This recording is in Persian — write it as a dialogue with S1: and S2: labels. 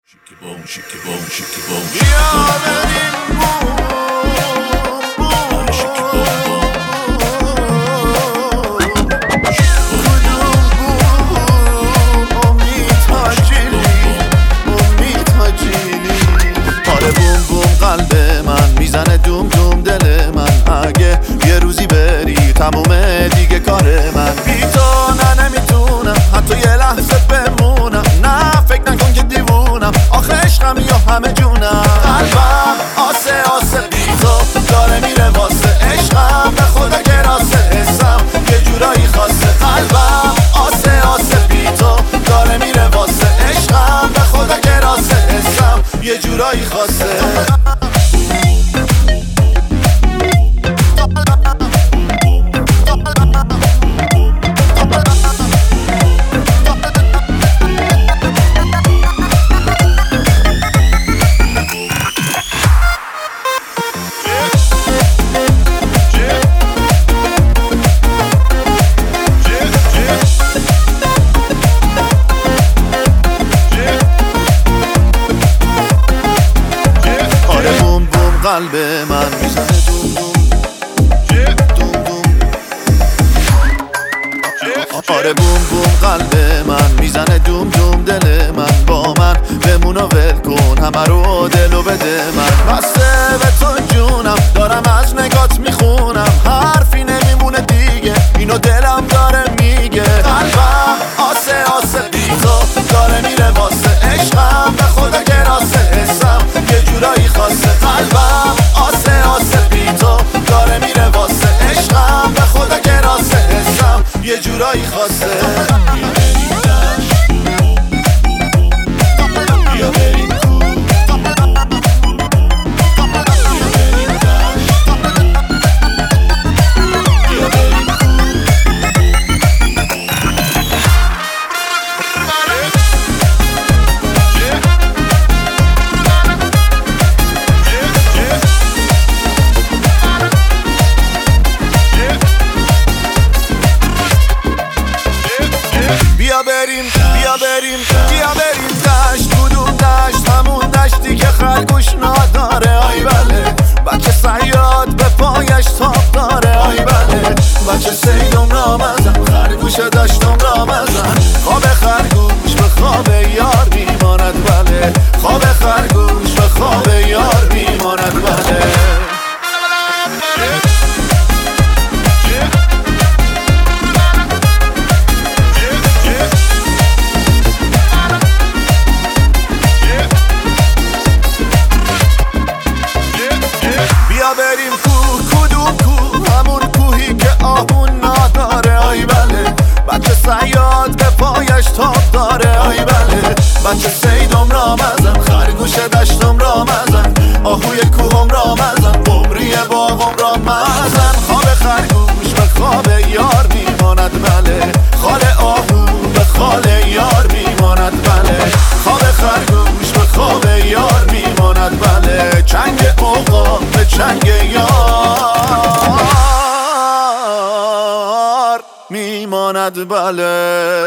S1: آره بوم بوم قلب من میزنه دوم دوم دل من. اگه یه روزی بری تمومه دیگه کار من. بی تو نه نمیتونم حتی یه لحظه بمونم. نه فکر نکن که دیوونم آخه عشقم یا همه جونم. قلبم آسه آسه بی تو داره میره واسه عشقم. به خدا که راسته حسم یه جورایی خاصه. قلبم آسه آسه بی تو داره میره واسه عشقم. به خدا که راسته حسم یه جورایی خاصه. قلب من میزنه دوم دوم دوم دوم. آره بوم بوم قلب من میزنه دوم دوم دل من. با من بمون و ول کن همه رو دلو بده من. بسته به تو جونم دارم از نگات میخونم. حرفی نمیمونه دیگه اینو دلم داره میگه. قلبم آسه آسه بی تو داره میره واسه عشقم. به خدا که راسته حسم یه جورایی خاصه. قلبم آسه آسه بی تو داره میره واسه عشقم. به خدا که راسته حسم یه جورایی خاصه. بیا بریم بیا بریم دشت. کدوم دشت؟ همون دشتی که خرگوش نداره. آی بله بچه صیاد به پایش تاب داره. آی بله بچه سیدم را مزن خرگوش دشتم را مزن. خواب خرگوش به خواب یار میماند. بله خواب خرگوش به خواب یار میماند. بله بریم کوه. کدوم کوه؟ همون کوهی که آهون نداره. آی بله بچه صیاد به پایش تاب داره. آی بله بچه سیدم را مزن خرگوش دشتم را مزن. آهوی کوهم را مزن قمری باغم را مزن. خواب خرگوش به خواب یار میماند. بله خال آهو به خال یار میماند. بله خواب خرگوش به خواب یار میماند. بله چنگ اوقا به چنگ یار میماند. بله